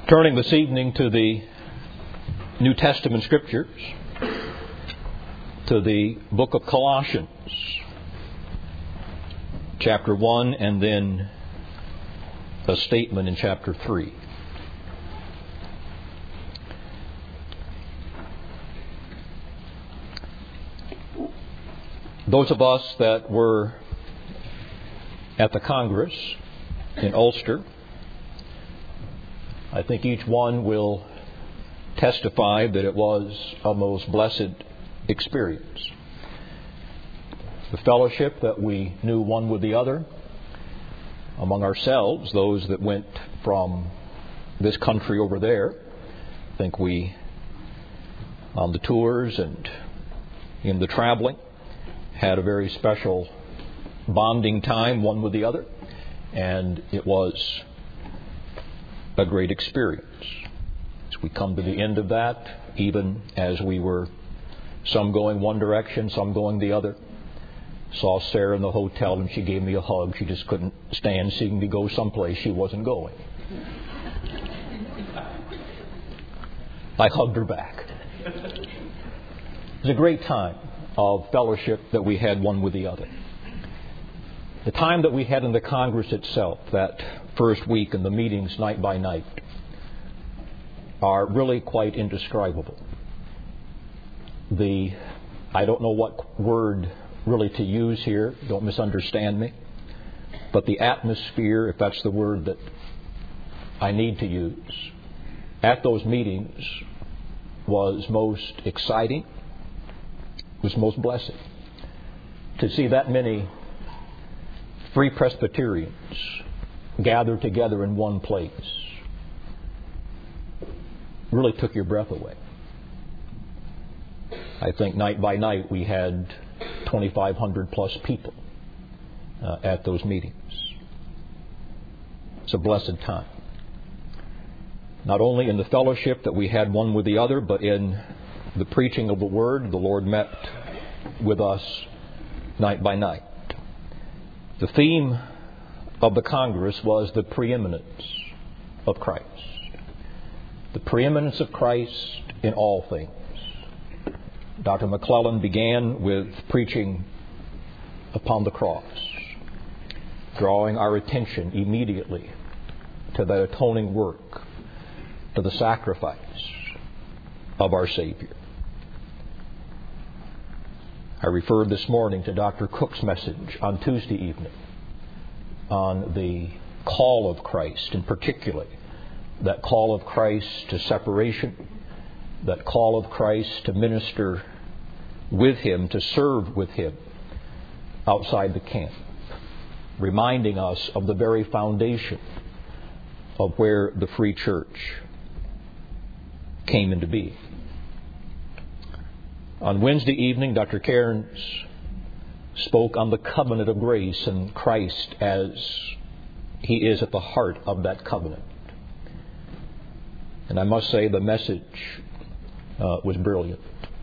Turning this evening to the New Testament Scriptures, to the book of Colossians, chapter 1, and then a statement in chapter 3. Those of us that were at the Congress in Ulster, I think each one will testify that it was a most blessed experience. The fellowship that we knew one with the other among ourselves, those that went from this country over there, I think we, on the tours and in the traveling, had a very special bonding time one with the other, and it was a great experience. As we come to the end of that, even as we were some going one direction, some going the other, saw Sarah in the hotel and she gave me a hug. She just couldn't stand seeing me go someplace she wasn't going. I hugged her back. It was a great time of fellowship that we had one with the other. The time that we had in the Congress itself, that first week and the meetings night by night, are really quite indescribable. I don't know what word really to use here, don't misunderstand me, but the atmosphere, if that's the word that I need to use, at those meetings was most exciting, was most blessed. To see that many Free Presbyterians gathered together in one place really took your breath away. I think night by night we had 2,500 plus people at those meetings. It's a blessed time. Not only in the fellowship that we had one with the other, but in the preaching of the Word. The Lord met with us night by night. The theme of the Congress was the preeminence of Christ. The preeminence of Christ in all things. Dr. McClellan began with preaching upon the cross, drawing our attention immediately to that atoning work, to the sacrifice of our Savior. I referred this morning to Dr. Cook's message on Tuesday evening on the call of Christ, in particular, that call of Christ to separation, that call of Christ to minister with Him, to serve with Him outside the camp, reminding us of the very foundation of where the free church came into being. On Wednesday evening, Dr. Cairns spoke on the covenant of grace and Christ as He is at the heart of that covenant. And I must say the message was brilliant.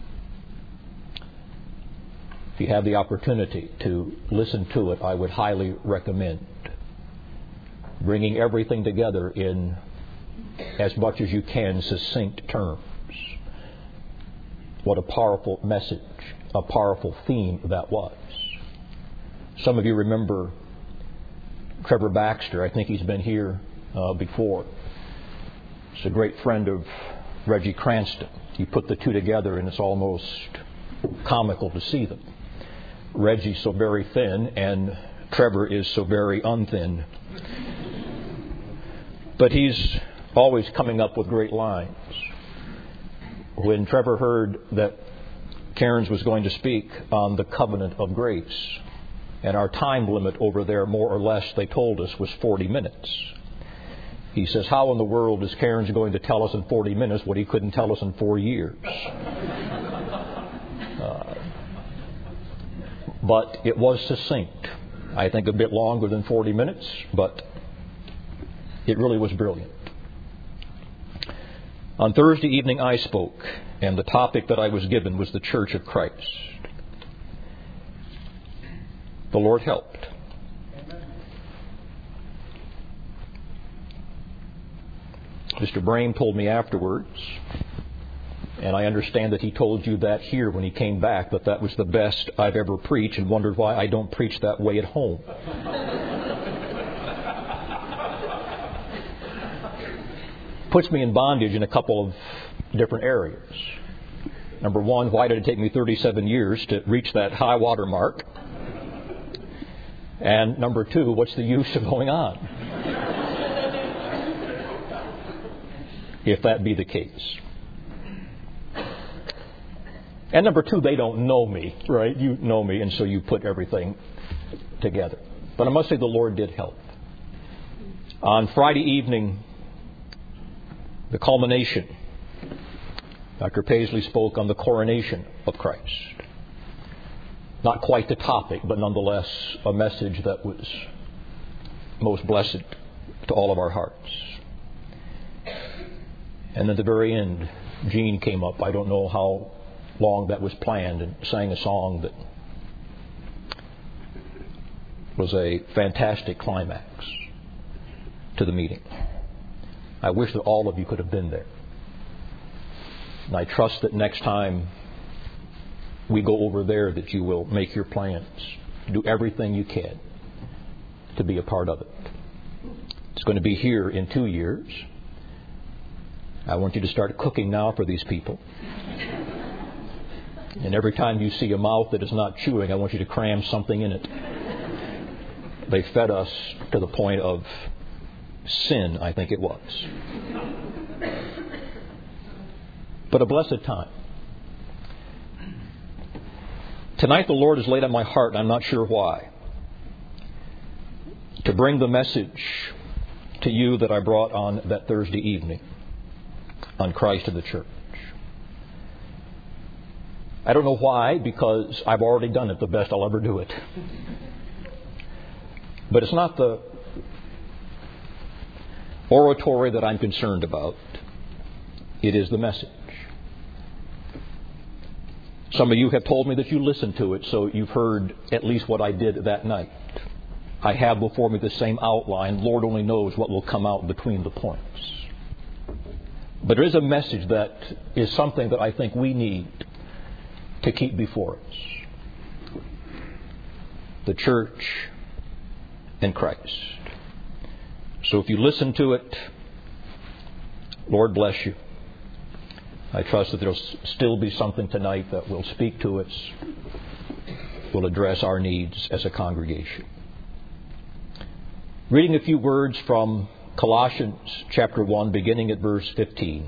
If you have the opportunity to listen to it, I would highly recommend bringing everything together in as much as you can succinct terms. What a powerful message, a powerful theme that was. Some of you remember Trevor Baxter. I think he's been here before. He's a great friend of Reggie Cranston. You put the two together and it's almost comical to see them. Reggie's so very thin and Trevor is so very unthin. But he's always coming up with great lines. When Trevor heard that Cairns was going to speak on the covenant of grace, and our time limit over there, more or less, they told us, was 40 minutes. He says, how in the world is Cairns going to tell us in 40 minutes what he couldn't tell us in 4 years? But it was succinct. I think a bit longer than 40 minutes, but it really was brilliant. On Thursday evening I spoke, and the topic that I was given was the Church of Christ. The Lord helped. Mr. Brame told me afterwards, and I understand that he told you that here when he came back, that was the best I've ever preached, and wondered why I don't preach that way at home. Puts me in bondage in a couple of different areas. Number one, why did it take me 37 years to reach that high water mark? And number two, what's the use of going on? If that be the case. And number two, they don't know me, right? You know me, and so you put everything together. But I must say the Lord did help. On Friday evening, the culmination, Dr. Paisley spoke on the coronation of Christ. Not quite the topic, but nonetheless a message that was most blessed to all of our hearts. And at the very end, Gene came up. I don't know how long that was planned, and sang a song that was a fantastic climax to the meeting. I wish that all of you could have been there. And I trust that next time we go over there that you will make your plans. Do everything you can to be a part of it. It's going to be here in 2 years. I want you to start cooking now for these people. And every time you see a mouth that is not chewing, I want you to cram something in it. They fed us to the point of sin, I think it was. But a blessed time. Tonight the Lord has laid on my heart, and I'm not sure why, to bring the message to you that I brought on that Thursday evening on Christ and the church. I don't know why, because I've already done it the best I'll ever do it. But it's not the oratory that I'm concerned about. It is the message. Some of you have told me that you listened to it, so you've heard at least what I did that night. I have before me the same outline. Lord only knows what will come out between the points. But there is a message that is something that I think we need to keep before us. The church and Christ. So if you listen to it, Lord bless you. I trust that there will still be something tonight that will speak to us, will address our needs as a congregation. Reading a few words from Colossians chapter 1, beginning at verse 15.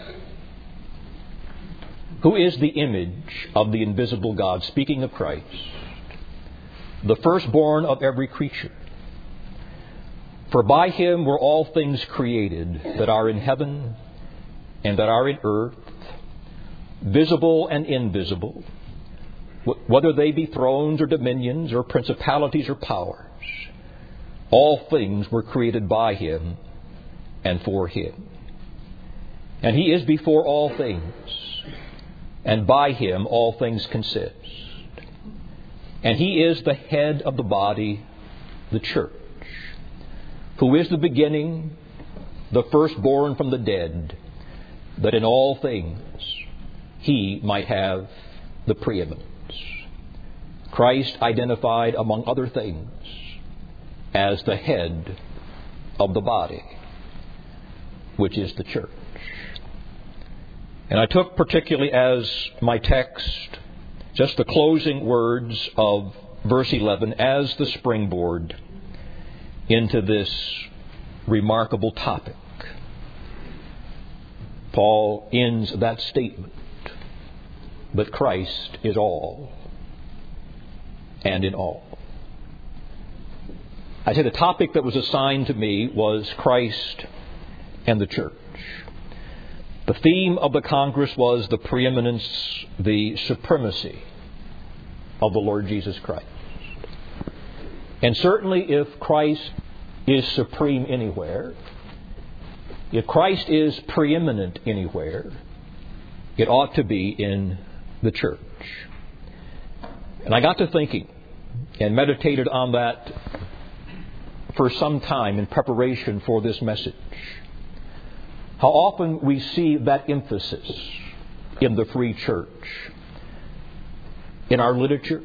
Who is the image of the invisible God, speaking of Christ, the firstborn of every creature. For by Him were all things created that are in heaven and that are in earth, visible and invisible, whether they be thrones or dominions or principalities or powers. All things were created by Him and for Him. And He is before all things, and by Him all things consist. And He is the head of the body, the church, who is the beginning, the firstborn from the dead, that in all things He might have the preeminence. Christ identified, among other things, as the head of the body, which is the church. And I took particularly as my text just the closing words of verse 11 as the springboard into this remarkable topic. Paul ends that statement, but Christ is all and in all. I said the topic that was assigned to me was Christ and the church. The theme of the Congress was the preeminence, the supremacy of the Lord Jesus Christ. And certainly if Christ is supreme anywhere, if Christ is preeminent anywhere, it ought to be in the church. And I got to thinking and meditated on that for some time in preparation for this message. How often we see that emphasis in the free church, in our literature,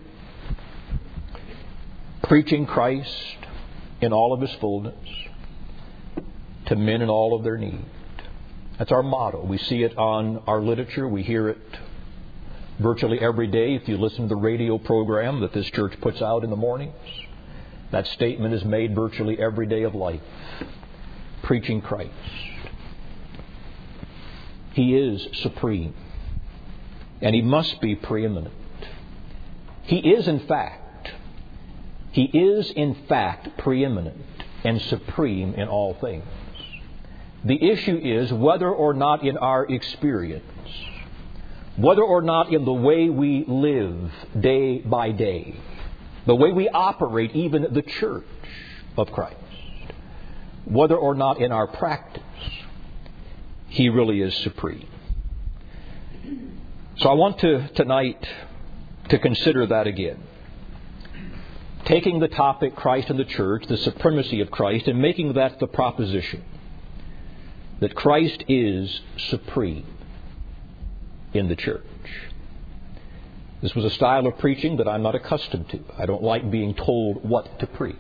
preaching Christ in all of His fullness to men in all of their need. That's our motto. We see it on our literature. We hear it virtually every day. If you listen to the radio program that this church puts out in the mornings, that statement is made virtually every day of life. Preaching Christ. He is supreme. And He must be preeminent. He is in fact preeminent and supreme in all things. The issue is whether or not in our experience, whether or not in the way we live day by day, the way we operate even the church of Christ, whether or not in our practice, He really is supreme. So I want tonight to consider that again. Taking the topic Christ and the church, the supremacy of Christ, and making that the proposition that Christ is supreme in the church. This was a style of preaching that I'm not accustomed to. I don't like being told what to preach.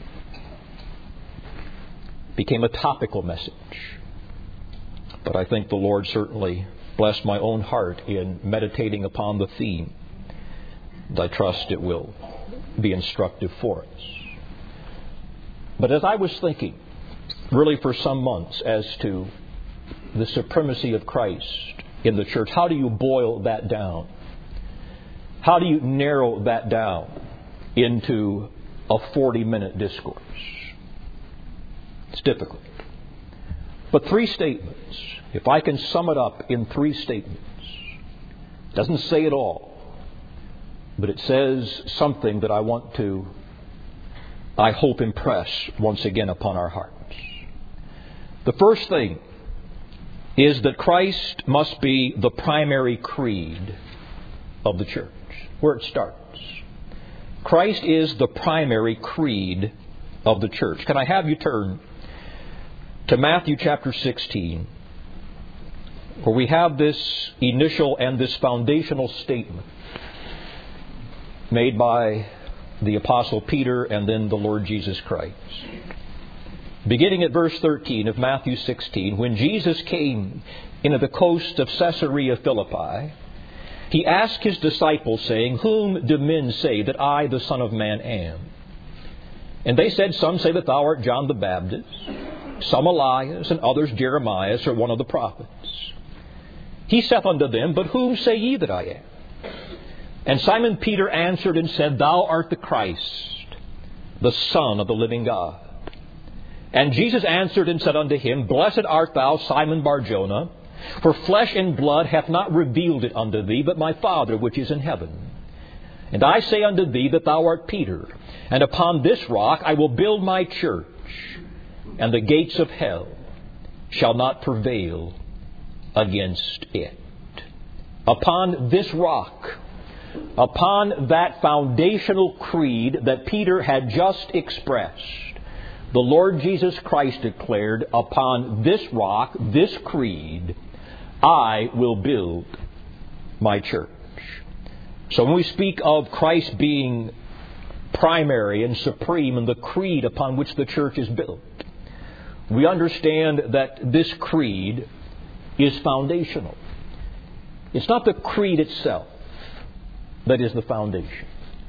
It became a topical message. But I think the Lord certainly blessed my own heart in meditating upon the theme. And I trust it will be instructive for us. But as I was thinking, really for some months, as to the supremacy of Christ in the church, how do you boil that down? How do you narrow that down into a 40-minute discourse? It's difficult. But 3 statements, if I can sum it up in 3 statements, it doesn't say it all, but it says something that I want to, I hope, impress once again upon our hearts. The first thing is that Christ must be the primary creed of the church, where it starts. Christ is the primary creed of the church. Can I have you turn to Matthew chapter 16, where we have this initial and this foundational statement made by the Apostle Peter and then the Lord Jesus Christ. Beginning at verse 13 of Matthew 16, when Jesus came into the coast of Caesarea Philippi, He asked His disciples, saying, Whom do men say that I, the Son of Man, am? And they said, Some say that thou art John the Baptist, some Elias, and others Jeremiah, or one of the prophets. He saith unto them, But whom say ye that I am? And Simon Peter answered and said, Thou art the Christ, the Son of the living God. And Jesus answered and said unto him, Blessed art thou, Simon Bar-Jonah, for flesh and blood hath not revealed it unto thee, but my Father which is in heaven. And I say unto thee that thou art Peter, and upon this rock I will build my church, and the gates of hell shall not prevail against it. Upon this rock, upon that foundational creed that Peter had just expressed, the Lord Jesus Christ declared, Upon this rock, this creed, I will build my church. So when we speak of Christ being primary and supreme in the creed upon which the church is built, we understand that this creed is foundational. It's not the creed itself that is the foundation.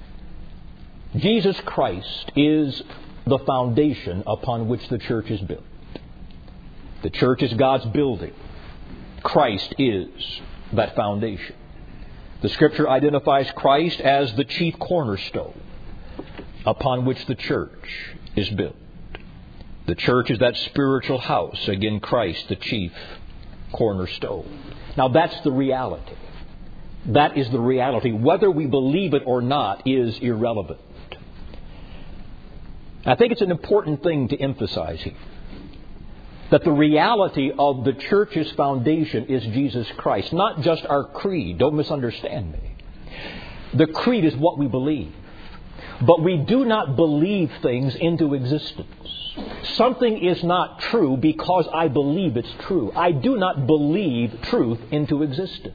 Jesus Christ is the foundation upon which the church is built. The church is God's building. Christ is that foundation. The Scripture identifies Christ as the chief cornerstone upon which the church is built. The church is that spiritual house. Again, Christ, the chief cornerstone. Now that's the reality. That is the reality. Whether we believe it or not is irrelevant. I think it's an important thing to emphasize here. That the reality of the church's foundation is Jesus Christ, not just our creed. Don't misunderstand me. The creed is what we believe. But we do not believe things into existence. Something is not true because I believe it's true. I do not believe truth into existence.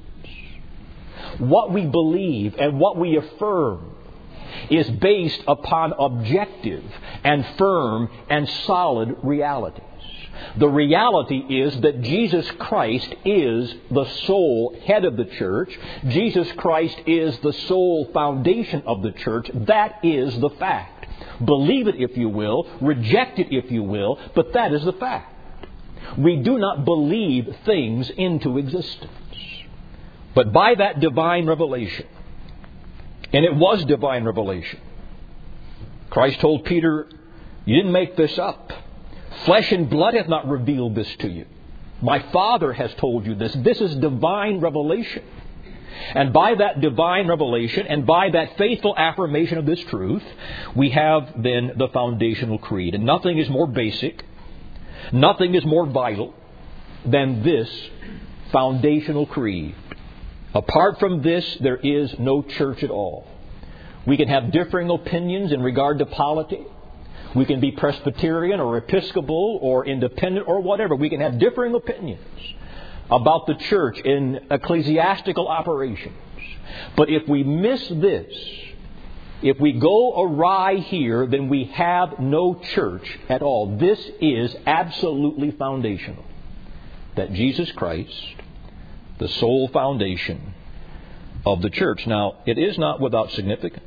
What we believe and what we affirm is based upon objective and firm and solid realities. The reality is that Jesus Christ is the sole head of the church. Jesus Christ is the sole foundation of the church. That is the fact. Believe it if you will, reject it if you will, but that is the fact. We do not believe things into existence. But by that divine revelation, and it was divine revelation, Christ told Peter, you didn't make this up. Flesh and blood hath not revealed this to you. My Father has told you this. This is divine revelation. And by that divine revelation and by that faithful affirmation of this truth, we have then the foundational creed. And nothing is more basic, nothing is more vital than this foundational creed. Apart from this, there is no church at all. We can have differing opinions in regard to polity. We can be Presbyterian or Episcopal or independent or whatever. We can have differing opinions about the church in ecclesiastical operations. But if we miss this, if we go awry here, then we have no church at all. This is absolutely foundational. That Jesus Christ, the sole foundation of the church. Now, it is not without significance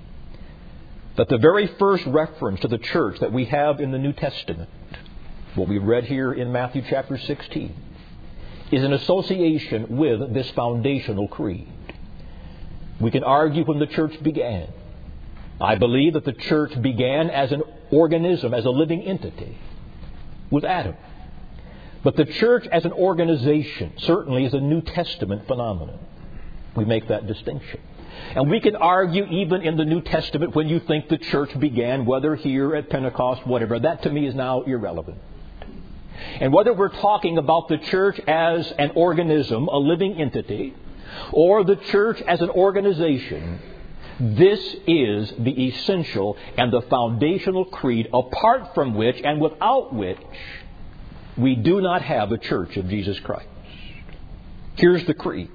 that the very first reference to the church that we have in the New Testament, what we read here in Matthew chapter 16, is an association with this foundational creed. We can argue when the church began. I believe that the church began as an organism, as a living entity, with Adam. But the church as an organization certainly is a New Testament phenomenon. We make that distinction. And we can argue even in the New Testament when you think the church began, whether here at Pentecost, whatever. That to me is now irrelevant. And whether we're talking about the church as an organism, a living entity, or the church as an organization, this is the essential and the foundational creed apart from which and without which we do not have a church of Jesus Christ. Here's the creed.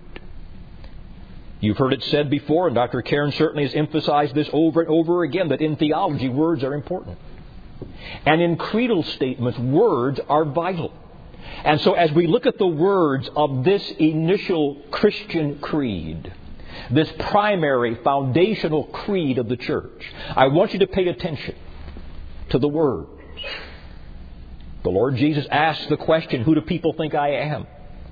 You've heard it said before, and Dr. Cairn certainly has emphasized this over and over again, that in theology, words are important. And in creedal statements, words are vital. And so as we look at the words of this initial Christian creed, this primary foundational creed of the church, I want you to pay attention to the words. The Lord Jesus asked the question, who do people think I am?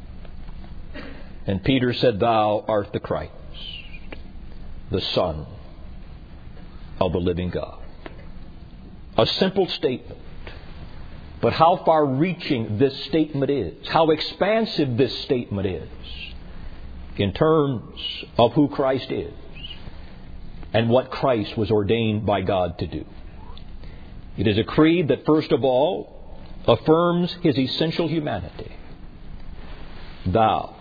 And Peter said, thou art the Christ, the Son of the living God. A simple statement. But how far-reaching this statement is, how expansive this statement is in terms of who Christ is and what Christ was ordained by God to do. It is a creed that, first of all, affirms His essential humanity. Thou.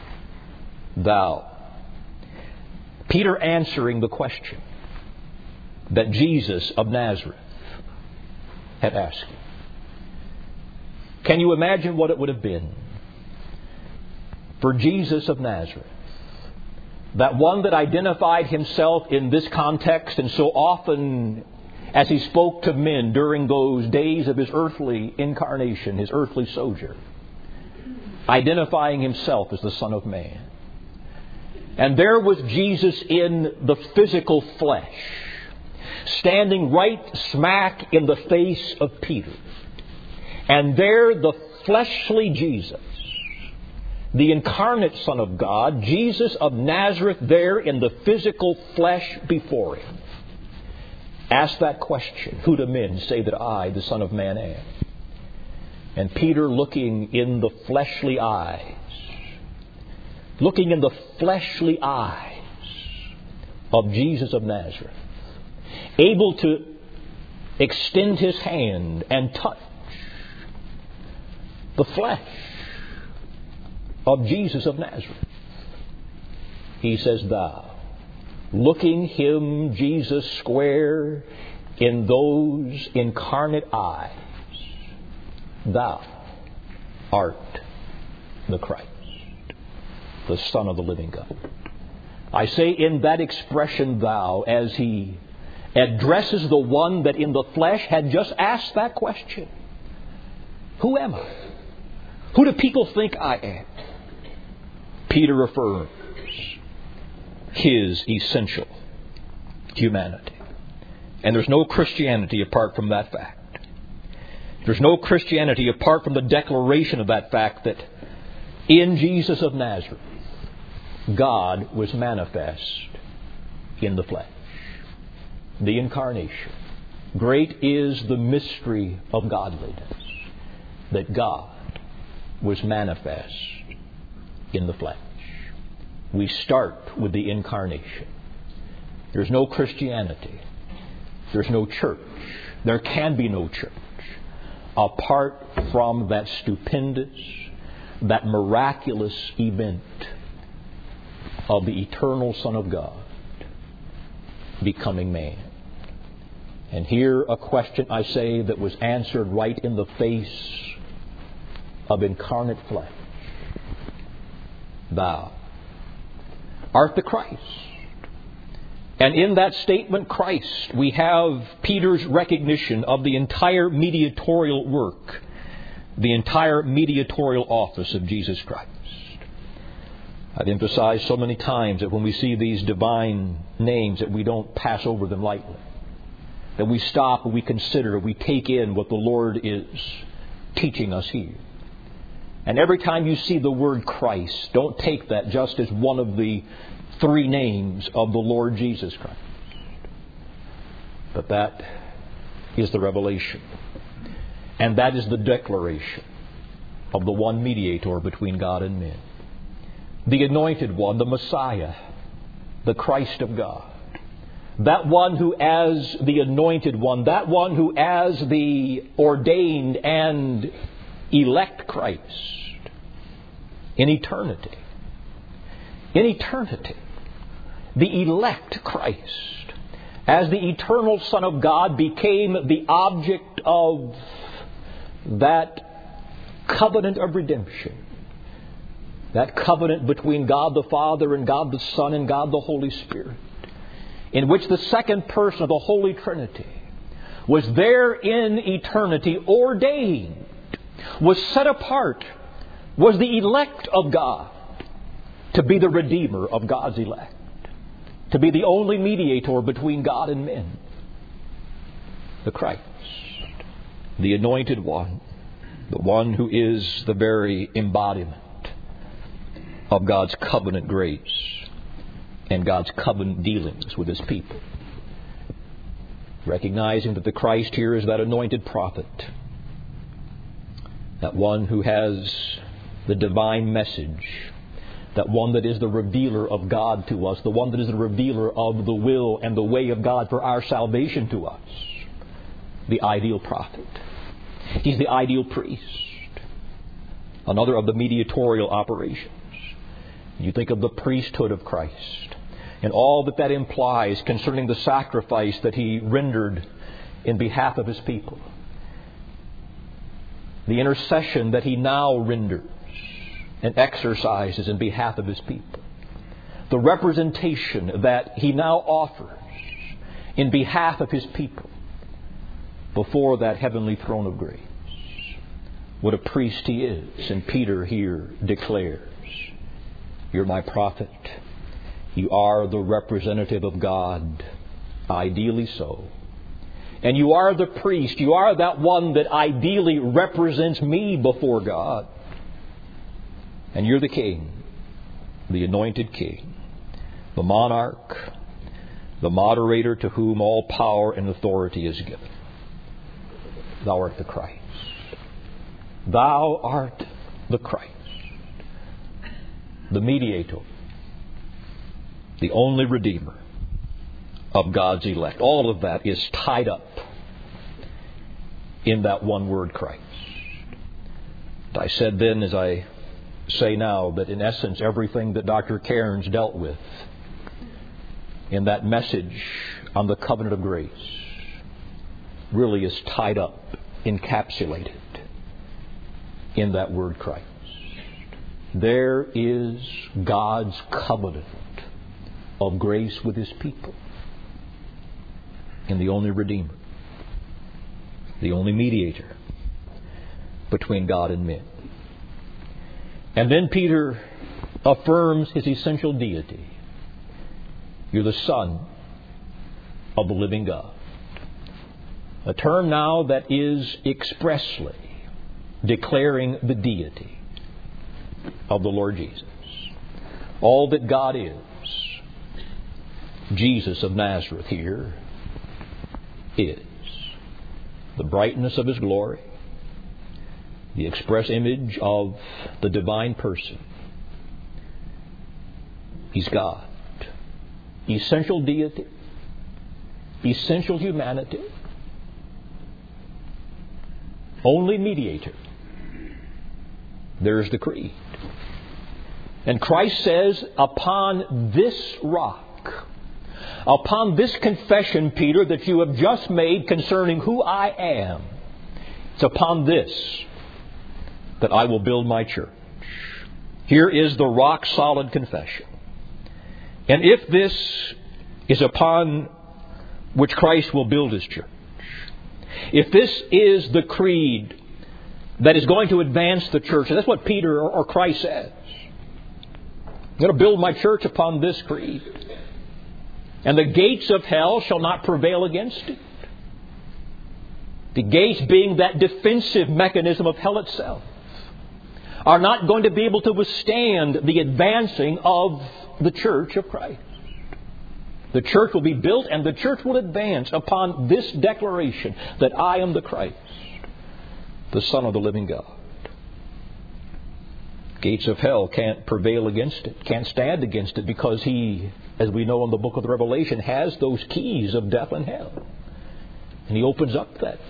Peter answering the question that Jesus of Nazareth had asked him. Can you imagine what it would have been for Jesus of Nazareth, that one that identified himself in this context and so often as he spoke to men during those days of his earthly incarnation, his earthly sojourn, identifying himself as the Son of Man. And there was Jesus in the physical flesh, standing right smack in the face of Peter. And there the fleshly Jesus, the incarnate Son of God, Jesus of Nazareth, there in the physical flesh before him, asked that question, who do men say that I, the Son of Man, am? And Peter, looking in the fleshly eyes of Jesus of Nazareth, able to extend his hand and touch the flesh of Jesus of Nazareth, he says, thou looking Him, Jesus, square in those incarnate eyes, Thou art the Christ, the Son of the living God. I say in that expression, Thou, as He addresses the one that in the flesh had just asked that question. Who am I? Who do people think I am? Peter affirms His essential humanity. And there's no Christianity apart from that fact. There's no Christianity apart from the declaration of that fact that in Jesus of Nazareth, God was manifest in the flesh. The incarnation. Great is the mystery of godliness, that God was manifest in the flesh. We start with the incarnation. There's no Christianity. There's no church. There can be no church apart from that stupendous, that miraculous event of the eternal Son of God becoming man. And here a question, I say, that was answered right in the face of incarnate flesh. Thou art the Christ. And in that statement, Christ, we have Peter's recognition of the entire mediatorial work, the entire mediatorial office of Jesus Christ. I've emphasized so many times that when we see these divine names that we don't pass over them lightly. That we stop and we consider, we take in what the Lord is teaching us here. And every time you see the word Christ, don't take that just as one of the three names of the Lord Jesus Christ. But that is the revelation. And that is the declaration of the one mediator between God and men. The anointed one, the Messiah, the Christ of God. That one who as the anointed one, that one who as the ordained and elect Christ in eternity. In eternity, the elect Christ, as the eternal Son of God, became the object of that covenant of redemption. That covenant between God the Father and God the Son and God the Holy Spirit, in which the second person of the Holy Trinity was there in eternity, ordained, was set apart, was the elect of God, to be the Redeemer of God's elect, to be the only mediator between God and men. The Christ, the anointed one, the one who is the very embodiment of God's covenant grace and God's covenant dealings with His people. Recognizing that the Christ here is that anointed prophet, that one who has the divine message, that one that is the revealer of God to us, the one that is the revealer of the will and the way of God for our salvation to us. The ideal prophet. He's the ideal priest. Another of the mediatorial operations. You think of the priesthood of Christ and all that that implies concerning the sacrifice that He rendered in behalf of His people. The intercession that He now renders and exercises in behalf of His people. The representation that He now offers in behalf of His people before that heavenly throne of grace. What a priest He is. And Peter here declares, you're my prophet. You are the representative of God, ideally so. And you are the priest. You are that one that ideally represents me before God. And you're the king, the anointed king, the monarch, the moderator to whom all power and authority is given. Thou art the Christ. Thou art the Christ. The mediator, the only Redeemer of God's elect. All of that is tied up in that one word, Christ. I said then, as I say now, that in essence everything that Dr. Cairns dealt with in that message on the covenant of grace really is tied up, encapsulated in that word Christ. There is God's covenant of grace with His people in the only Redeemer, the only mediator between God and men. And then Peter affirms His essential deity. You're the Son of the living God. A term now that is expressly declaring the deity of the Lord Jesus. All that God is, Jesus of Nazareth here is. The brightness of His glory, the express image of the divine person. He's God. Essential deity, essential humanity, only mediator. There's the creed. And Christ says, upon this rock, upon this confession, Peter, that you have just made concerning who I am, it's upon this that I will build my church. Here is the rock-solid confession. And if this is upon which Christ will build His church, if this is the creed that is going to advance the church, and that's what Peter or Christ says, I'm going to build my church upon this creed, and the gates of hell shall not prevail against it. The gates being that defensive mechanism of hell itself are not going to be able to withstand the advancing of the church of Christ. The church will be built and the church will advance upon this declaration that I am the Christ, the Son of the living God. Gates of hell can't prevail against it, can't stand against it, because He, as we know in the book of the Revelation, has those keys of death and hell. And He opens up that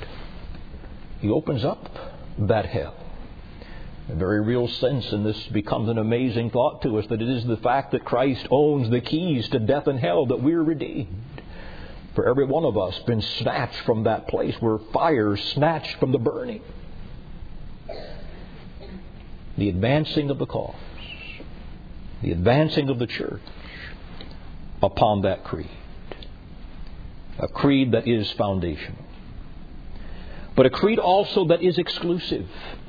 hell. In a very real sense, and this becomes an amazing thought to us, that it is the fact that Christ owns the keys to death and hell that we're redeemed. For every one of us been snatched from that place where fire snatched from the burning. The advancing of the cause, the advancing of the church upon that creed. A creed that is foundational. But a creed also that is exclusive.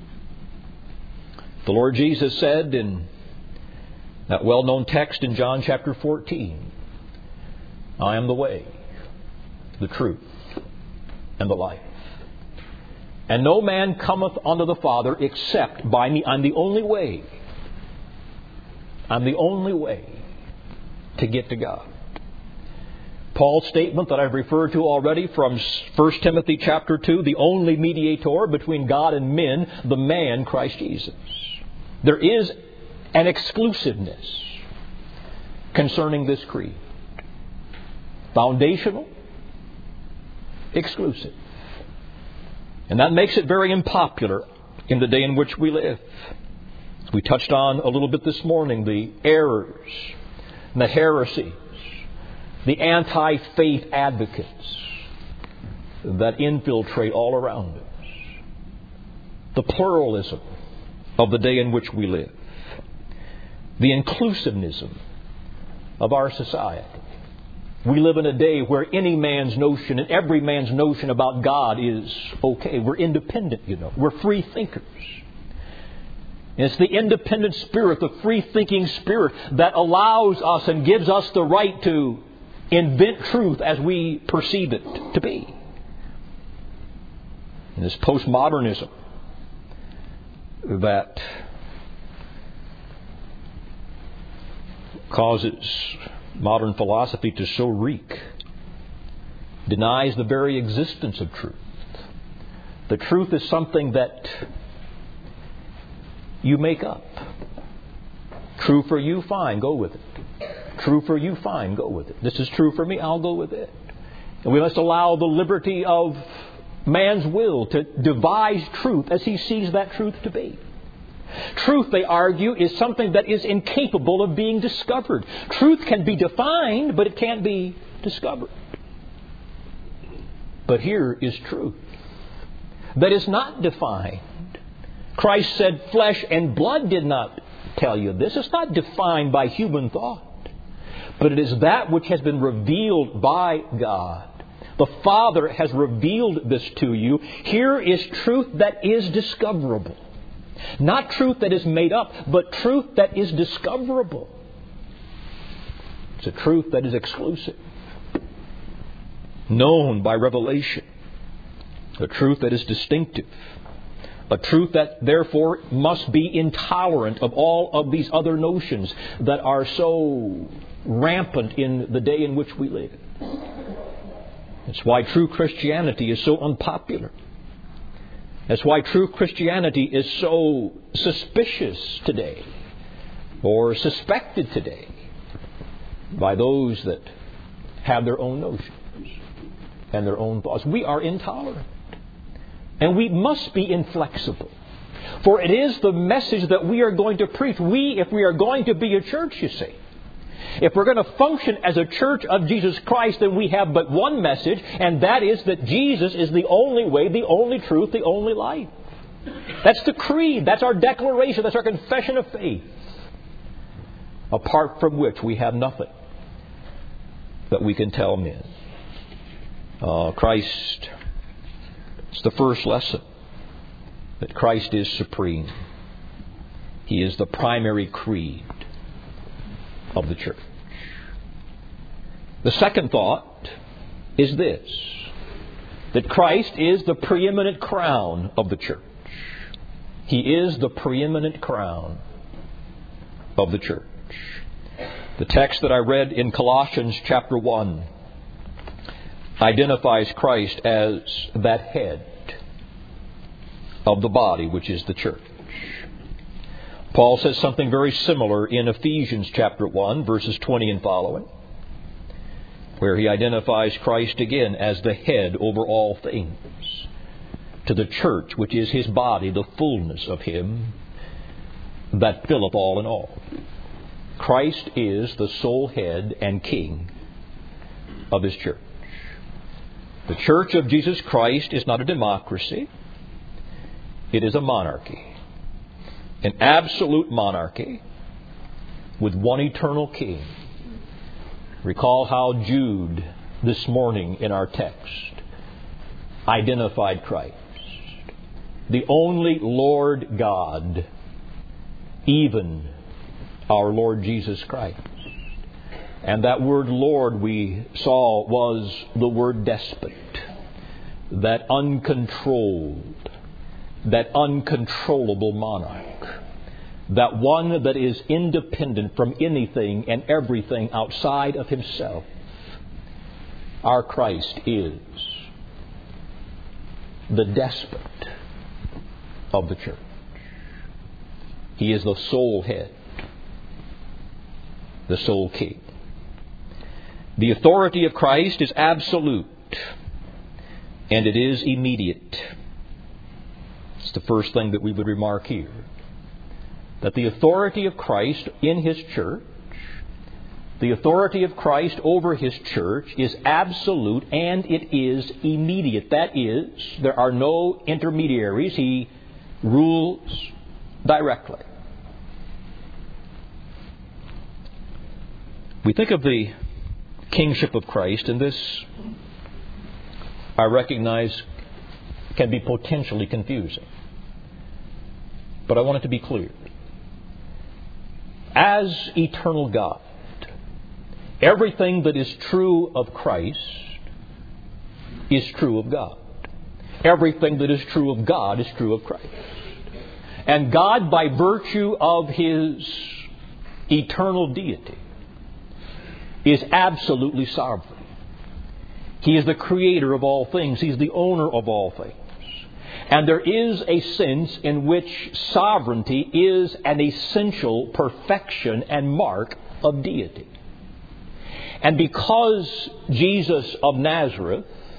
The Lord Jesus said in that well-known text in John chapter 14, I am the way, the truth, and the life. And no man cometh unto the Father except by me. I'm the only way. I'm the only way to get to God. Paul's statement that I've referred to already from 1 Timothy chapter 2, the only mediator between God and men, the man Christ Jesus. There is an exclusiveness concerning this creed. Foundational, exclusive. And that makes it very unpopular in the day in which we live. As we touched on a little bit this morning, the errors and the heresies, the anti-faith advocates that infiltrate all around us, the pluralism of the day in which we live, the inclusivism of our society. We live in a day where any man's notion and every man's notion about God is okay. We're independent, We're free thinkers. And it's the independent spirit, the free-thinking spirit, that allows us and gives us the right to invent truth as we perceive it to be. And this postmodernism that causes modern philosophy to so reek denies the very existence of truth. The truth is something that you make up. True for you, fine, go with it. True for you, fine, go with it. This is true for me, I'll go with it. And we must allow the liberty of man's will to devise truth as he sees that truth to be. Truth, they argue, is something that is incapable of being discovered. Truth can be defined, but it can't be discovered. But here is truth that is not defined. Christ said, flesh and blood did not tell you this. It's not defined by human thought, but it is that which has been revealed by God. The Father has revealed this to you. Here is truth that is discoverable. Not truth that is made up, but truth that is discoverable. It's a truth that is exclusive, known by revelation. A truth that is distinctive. A truth that, therefore, must be intolerant of all of these other notions that are so rampant in the day in which we live. That's why true Christianity is so unpopular. That's why true Christianity is so suspicious today, or suspected today, by those that have their own notions and their own thoughts. We are intolerant. And we must be inflexible. For it is the message that we are going to preach. If we are going to be a church, you see, if we're going to function as a church of Jesus Christ, then we have but one message, and that is that Jesus is the only way, the only truth, the only life. That's the creed. That's our declaration. That's our confession of faith. Apart from which we have nothing that we can tell men. Christ, it's the first lesson, that Christ is supreme. He is the primary creed of the church. The second thought is this, that Christ is the preeminent crown of the church. He is the preeminent crown of the church. The text that I read in Colossians chapter 1 identifies Christ as that head of the body, which is the church. Paul says something very similar in Ephesians chapter 1, verses 20 and following, where he identifies Christ again as the head over all things, to the church, which is his body, the fullness of him that filleth all in all. Christ is the sole head and king of his church. The church of Jesus Christ is not a democracy. It is a monarchy. An absolute monarchy with one eternal king. Recall how Jude this morning in our text identified Christ. The only Lord God, even our Lord Jesus Christ. And that word Lord we saw was the word despot. That uncontrolled, that uncontrollable monarch. That one that is independent from anything and everything outside of himself. Our Christ is the despot of the church. He is the sole head, the sole king. The authority of Christ is absolute, and it is immediate. It's the first thing that we would remark here. That the authority of Christ in His church, the authority of Christ over His church is absolute and it is immediate. That is, there are no intermediaries. He rules directly. We think of the kingship of Christ, and this, I recognize, can be potentially confusing. But I want it to be clear. As eternal God, everything that is true of Christ is true of God. Everything that is true of God is true of Christ. And God, by virtue of His eternal deity, is absolutely sovereign. He is the creator of all things. He's the owner of all things. And there is a sense in which sovereignty is an essential perfection and mark of deity. And because Jesus of Nazareth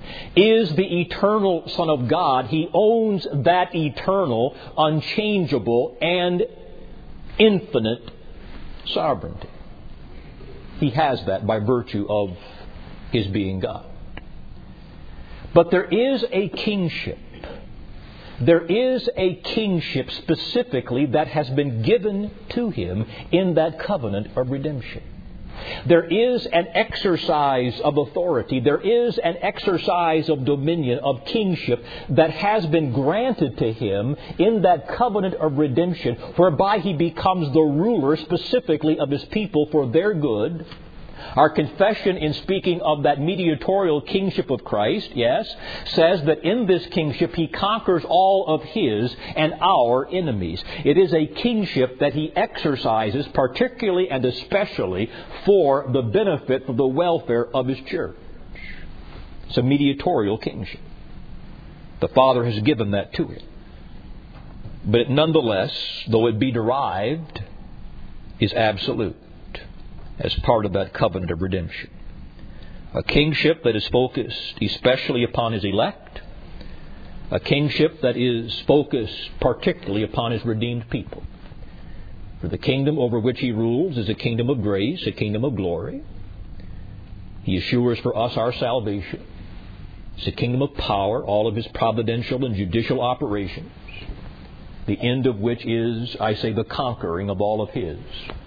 is the eternal Son of God. He owns that eternal, unchangeable, and infinite sovereignty. He has that by virtue of His being God. But there is a kingship. There is a kingship specifically that has been given to Him in that covenant of redemption. There is an exercise of authority. There is an exercise of dominion, of kingship that has been granted to Him in that covenant of redemption, whereby He becomes the ruler specifically of His people for their good. Our confession, in speaking of that mediatorial kingship of Christ, yes, says that in this kingship He conquers all of His and our enemies. It is a kingship that He exercises particularly and especially for the benefit, for the welfare of His church. It's a mediatorial kingship. The Father has given that to Him. But nonetheless, though it be derived, is absolute as part of that covenant of redemption. A kingship that is focused especially upon His elect. A kingship that is focused particularly upon His redeemed people. For the kingdom over which He rules is a kingdom of grace, a kingdom of glory. He assures for us our salvation. It's a kingdom of power, all of His providential and judicial operations. The end of which is, I say, the conquering of all of His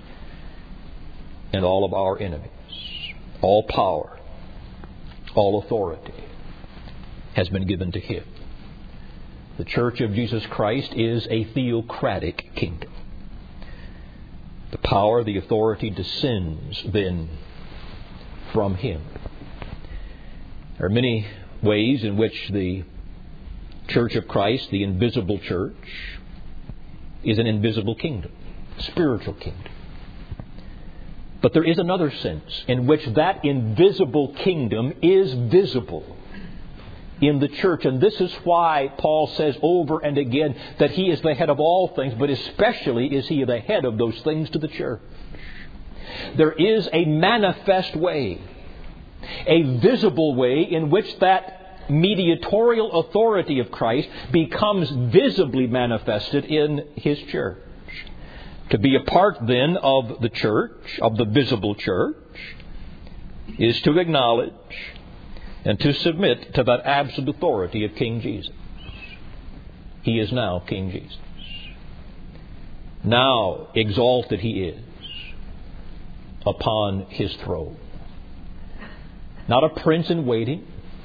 and all of our enemies. All power, all authority has been given to Him. The Church of Jesus Christ is a theocratic kingdom. The power, the authority descends then from Him. There are many ways in which the Church of Christ, the invisible church, is an invisible kingdom, spiritual kingdom. But there is another sense in which that invisible kingdom is visible in the church. And this is why Paul says over and again that He is the head of all things, but especially is He the head of those things to the church. There is a manifest way, a visible way in which that mediatorial authority of Christ becomes visibly manifested in His church. To be a part then of the church, of the visible church, is to acknowledge and to submit to that absolute authority of King Jesus. He is now King Jesus. Now exalted He is upon His throne. Not a prince in waiting.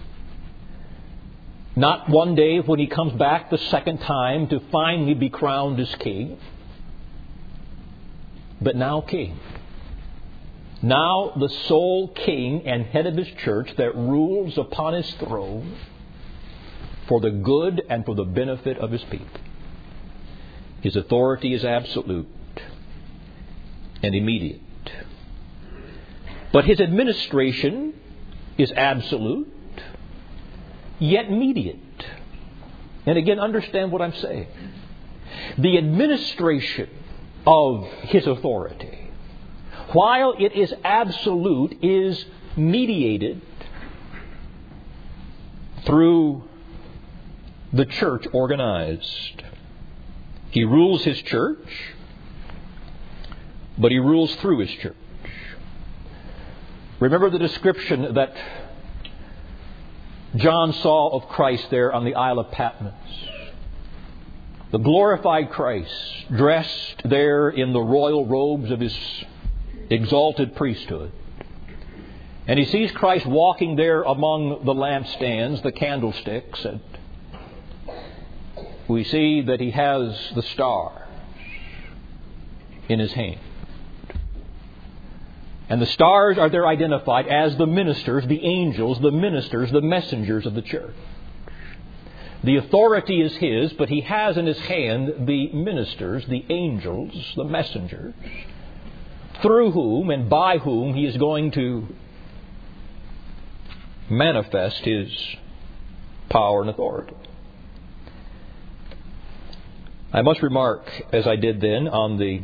Not one day when He comes back the second time to finally be crowned as King. But now King. Now the sole King and head of His church that rules upon His throne for the good and for the benefit of His people. His authority is absolute and immediate. But His administration is absolute, yet mediate. And again, understand what I'm saying. The administration of His authority, while it is absolute, is mediated through the church organized. He rules His church, but He rules through His church. Remember the description that John saw of Christ there on the Isle of Patmos. The glorified Christ, dressed there in the royal robes of His exalted priesthood. And he sees Christ walking there among the lampstands, the candlesticks. And we see that He has the star in His hand. And the stars are there identified as the ministers, the angels, the ministers, the messengers of the church. The authority is His, but He has in His hand the ministers, the angels, the messengers, through whom and by whom He is going to manifest His power and authority. I must remark, as I did then, on the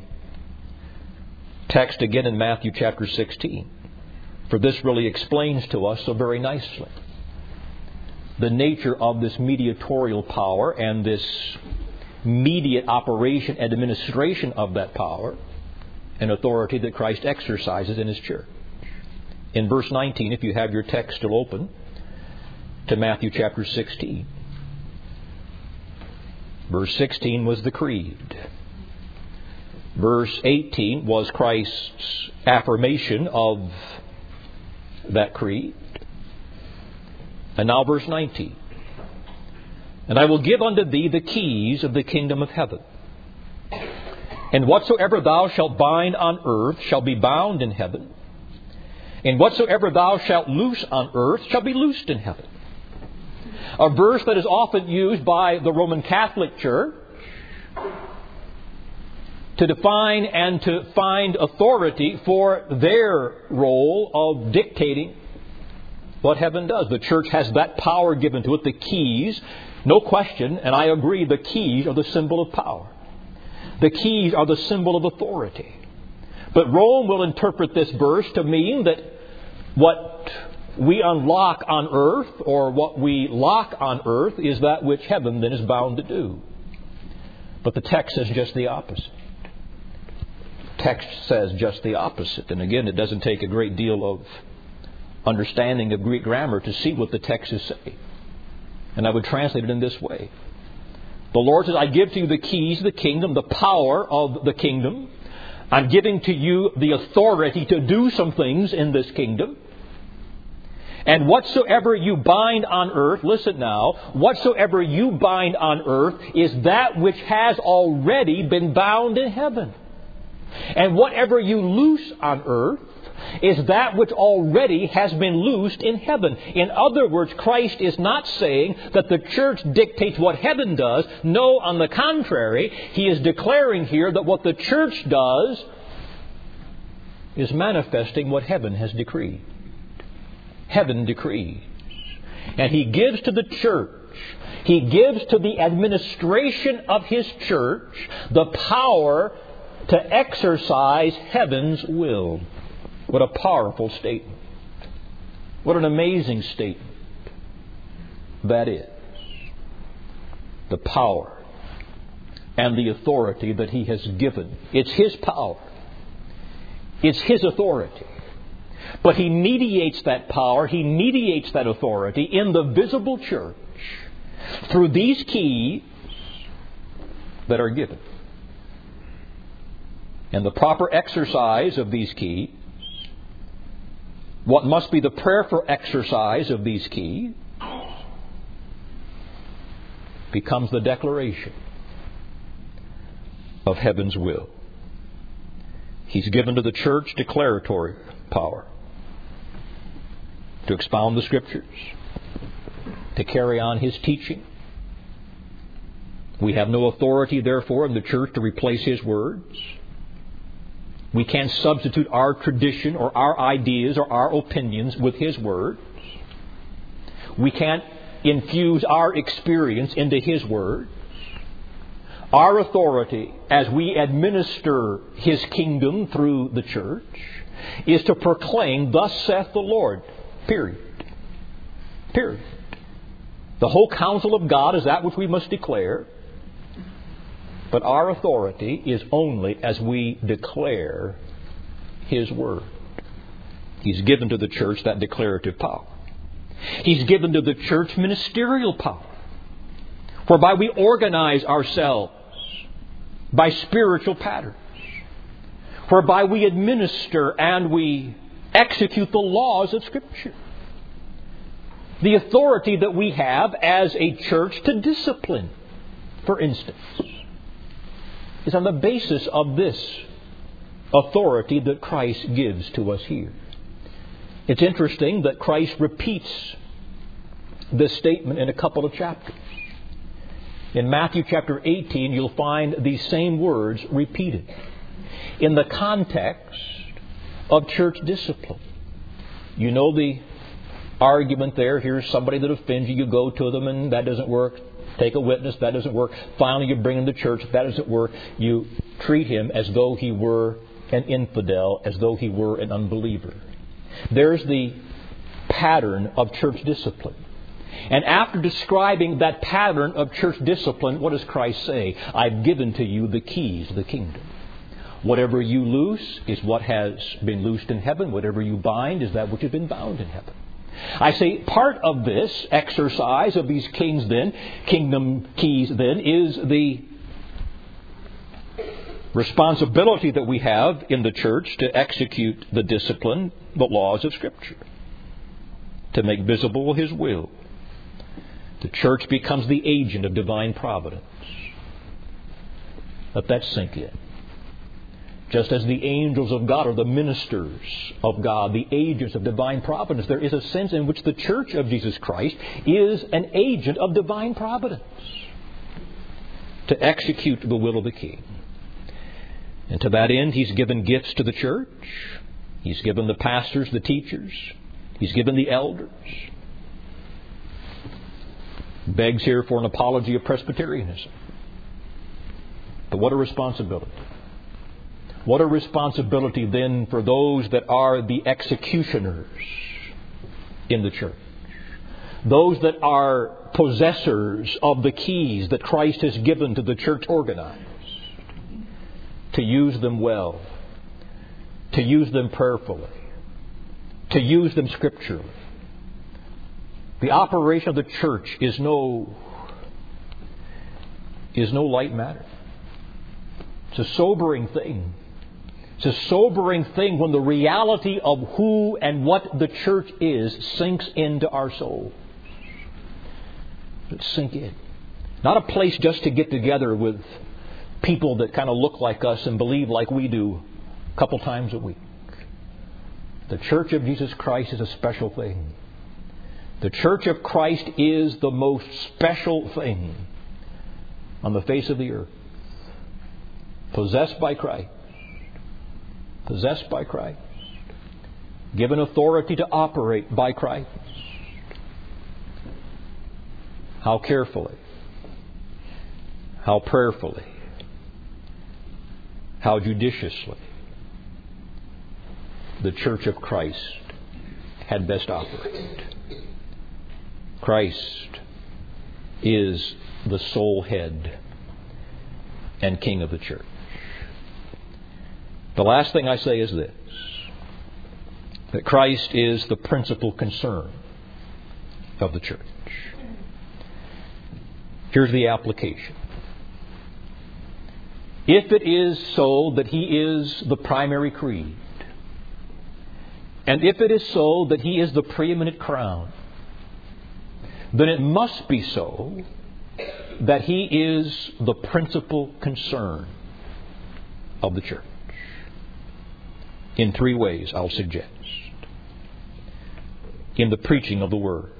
text again in Matthew chapter 16. For this really explains to us so very nicely. the nature of this mediatorial power and this immediate operation and administration of that power and authority that Christ exercises in His church. In verse 19, if you have your text still open, to Matthew chapter 16. Verse 16 was the creed. Verse 18 was Christ's affirmation of that creed. And now verse 19. And I will give unto thee the keys of the kingdom of heaven. And whatsoever thou shalt bind on earth shall be bound in heaven. And whatsoever thou shalt loose on earth shall be loosed in heaven. A verse that is often used by the Roman Catholic Church to define and to find authority for their role of dictating what heaven does. The church has that power given to it, the keys. No question, and I agree, the keys are the symbol of power. The keys are the symbol of authority. But Rome will interpret this verse to mean that what we unlock on earth, or what we lock on earth, is that which heaven then is bound to do. But the text says just the opposite. The text says just the opposite. And again, it doesn't take a great deal of understanding of Greek grammar to see what the text is saying. And I would translate it in this way. The Lord says, I give to you the keys of the kingdom, the power of the kingdom. I'm giving to you the authority to do some things in this kingdom. And whatsoever you bind on earth, listen now, whatsoever you bind on earth is that which has already been bound in heaven. And whatever you loose on earth is that which already has been loosed in heaven. In other words, Christ is not saying that the church dictates what heaven does. No, on the contrary, He is declaring here that what the church does is manifesting what heaven has decreed. Heaven decrees. And He gives to the church, He gives to the administration of His church the power to exercise heaven's will. What a powerful statement. What an amazing statement that is. The power and the authority that He has given. It's His power. It's His authority. But He mediates that power, He mediates that authority in the visible church through these keys that are given. And the proper exercise of these keys, what must be the prayerful exercise of these keys, becomes the declaration of heaven's will. He's given to the church declaratory power to expound the Scriptures, to carry on His teaching. We have no authority, therefore, in the church to replace His words. We can't substitute our tradition or our ideas or our opinions with His words. We can't infuse our experience into His words. Our authority, as we administer His kingdom through the church, is to proclaim, thus saith the Lord. Period. Period. The whole counsel of God is that which we must declare. But our authority is only as we declare His Word. He's given to the church that declarative power. He's given to the church ministerial power, whereby we organize ourselves by spiritual patterns, whereby we administer and we execute the laws of Scripture. The authority that we have as a church to discipline, for instance, is on the basis of this authority that Christ gives to us here. It's interesting that Christ repeats this statement in a couple of chapters. In Matthew chapter 18, you'll find these same words repeated in the context of church discipline. You know the argument there. Here's somebody that offends you. You go to them and that doesn't work. Take a witness. That doesn't work. Finally, you bring him to church. That doesn't work. You treat him as though he were an infidel, as though he were an unbeliever. There's the pattern of church discipline. And after describing that pattern of church discipline, what does Christ say? I've given to you the keys of the kingdom. Whatever you loose is what has been loosed in heaven. Whatever you bind is that which has been bound in heaven. I say part of this exercise of these kingdom keys then, is the responsibility that we have in the church to execute the discipline, the laws of Scripture, to make visible His will. The church becomes the agent of divine providence. Let that sink in. Just as the angels of God are the ministers of God, the agents of divine providence, there is a sense in which the church of Jesus Christ is an agent of divine providence to execute the will of the King. And to that end, He's given gifts to the church. He's given the pastors, the teachers. He's given the elders. Begs here for an apology of Presbyterianism. But what a responsibility. What a responsibility then for those that are the executioners in the church. Those that are possessors of the keys that Christ has given to the church organized. To use them well. To use them prayerfully. To use them scripturally. The operation of the church is no light matter. It's a sobering thing. It's a sobering thing when the reality of who and what the church is sinks into our souls. It sink in. Not a place just to get together with people that kind of look like us and believe like we do a couple times a week. The church of Jesus Christ is a special thing. The church of Christ is the most special thing on the face of the earth. Possessed by Christ. Possessed by Christ. Given authority to operate by Christ. How carefully, how prayerfully, how judiciously the church of Christ had best operate. Christ is the sole head and king of the church. The last thing I say is this, that Christ is the principal concern of the church. Here's the application. If it is so that He is the primary creed, and if it is so that He is the preeminent crown, then it must be so that He is the principal concern of the church. In three ways, I'll suggest. In the preaching of the Word.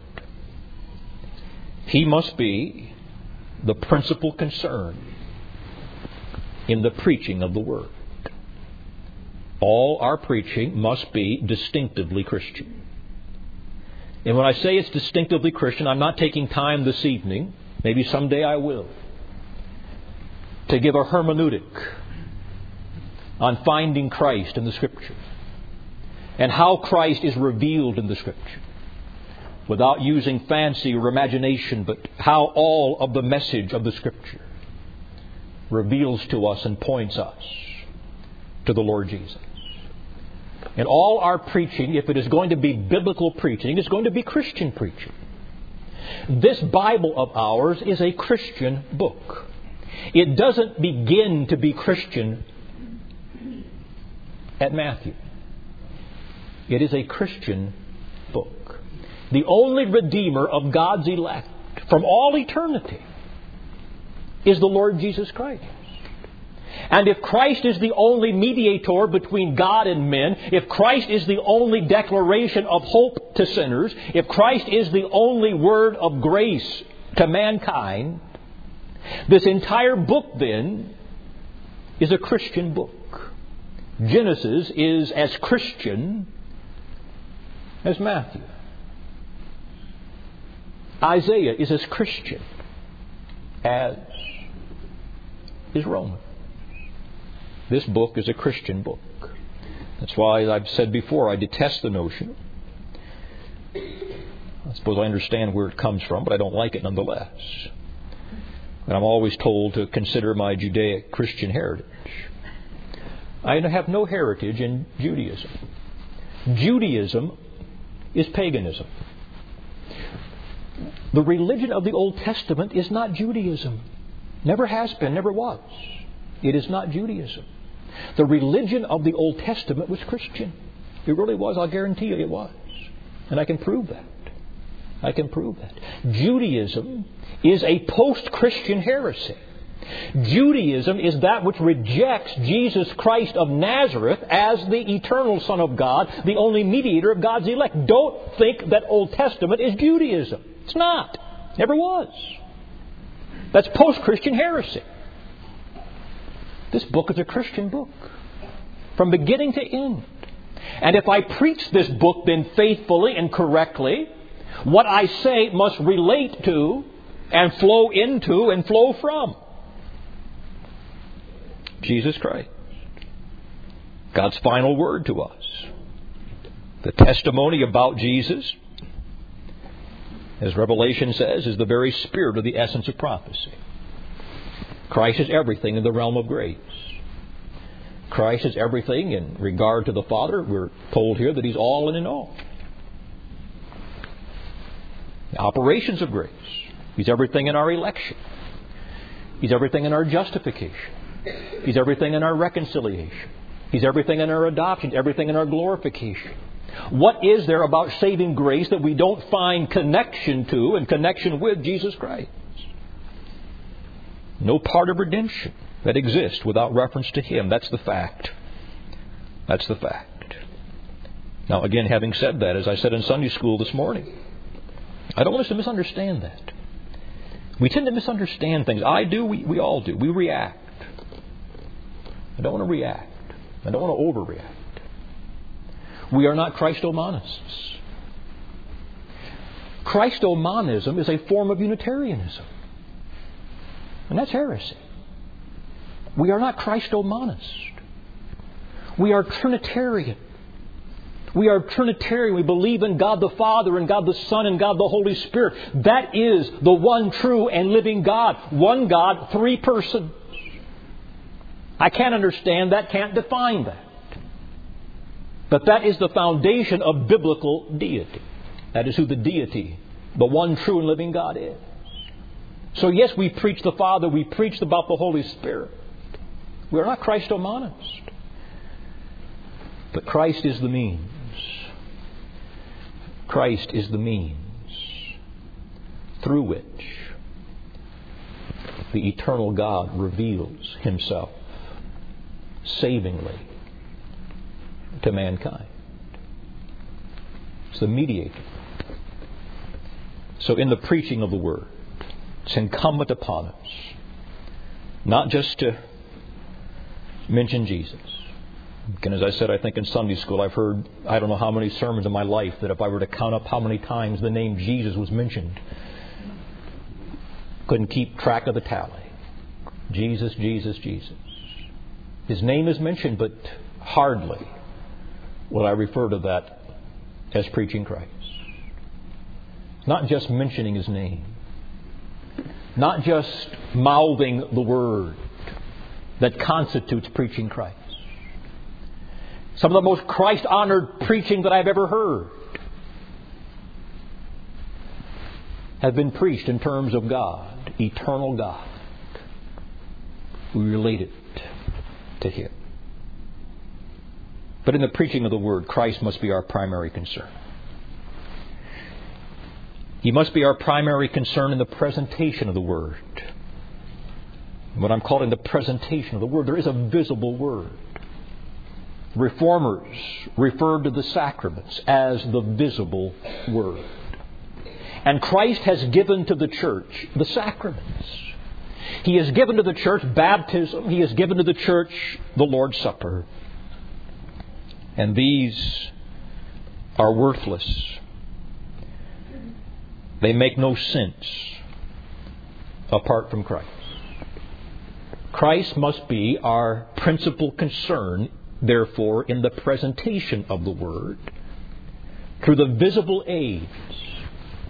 He must be the principal concern in the preaching of the Word. All our preaching must be distinctively Christian. And when I say it's distinctively Christian, I'm not taking time this evening, maybe someday I will, to give a hermeneutic on finding Christ in the Scripture and how Christ is revealed in the Scripture, without using fancy or imagination, but how all of the message of the Scripture reveals to us and points us to the Lord Jesus. And all our preaching, if it is going to be biblical preaching, is going to be Christian preaching. This Bible of ours is a Christian book. It doesn't begin to be Christian at Matthew. It is a Christian book. The only Redeemer of God's elect from all eternity is the Lord Jesus Christ. And if Christ is the only mediator between God and men, if Christ is the only declaration of hope to sinners, if Christ is the only word of grace to mankind, this entire book then is a Christian book. Genesis is as Christian as Matthew. Isaiah is as Christian as is Romans. This book is a Christian book. That's why, as I've said before, I detest the notion I suppose I understand where it comes from, but I don't like it nonetheless. And I'm always told to consider my Judaic Christian heritage. I have no heritage in Judaism. Judaism is paganism. The religion of the Old Testament is not Judaism. Never has been, never was. It is not Judaism. The religion of the Old Testament was Christian. It really was. I'll guarantee you it was. And I can prove that. I can prove that. Judaism is a post-Christian heresy. Judaism is that which rejects Jesus Christ of Nazareth as the eternal Son of God, the only mediator of God's elect. Don't think that Old Testament is Judaism. It's not. Never was. That's post-Christian heresy. This book is a Christian book. From beginning to end. And if I preach this book then faithfully and correctly, what I say must relate to and flow into and flow from Jesus Christ. God's final word to us. The testimony about Jesus, as Revelation says, is the very spirit of the essence of prophecy. Christ is everything in the realm of grace. Christ is everything in regard to the Father. We're told here that He's all and in all. The operations of grace. He's everything in our election. He's everything in our justification. He's everything in our reconciliation. He's everything in our adoption. Everything in our glorification. What is there about saving grace that we don't find connection to and connection with Jesus Christ? No part of redemption that exists without reference to Him. That's the fact. That's the fact. Now, again, having said that, as I said in Sunday school this morning, I don't want us to misunderstand that. We tend to misunderstand things. I do. We all do. We react. I don't want to react. I don't want to overreact. We are not Christomanists. Christomanism is a form of Unitarianism. And that's heresy. We are not Christomanist. We are Trinitarian. We are Trinitarian. We believe in God the Father and God the Son and God the Holy Spirit. That is the one true and living God. One God, three persons. I can't understand that, can't define that. But that is the foundation of biblical deity. That is who the deity, the one true and living God is. So yes, we preach the Father, we preach about the Holy Spirit. We are not Christomanist. But Christ is the means. Christ is the means through which the eternal God reveals Himself savingly to mankind. It's the mediator. So in the preaching of the Word, it's incumbent upon us not just to mention Jesus. And as I said, I think in Sunday school, I've heard, I don't know how many sermons in my life that if I were to count up how many times the name Jesus was mentioned, couldn't keep track of the tally. Jesus, Jesus, Jesus. His name is mentioned, but hardly will I refer to that as preaching Christ. Not just mentioning His name. Not just mouthing the word that constitutes preaching Christ. Some of the most Christ-honored preaching that I've ever heard have been preached in terms of God, eternal God. We relate it to Him. But in the preaching of the Word, Christ must be our primary concern. He must be our primary concern in the presentation of the Word. What I'm calling the presentation of the Word, there is a visible Word. Reformers referred to the sacraments as the visible Word. And Christ has given to the church the sacraments. He has given to the church baptism. He has given to the church the Lord's Supper. And these are worthless. They make no sense apart from Christ. Christ must be our principal concern, therefore, in the presentation of the Word through the visible aids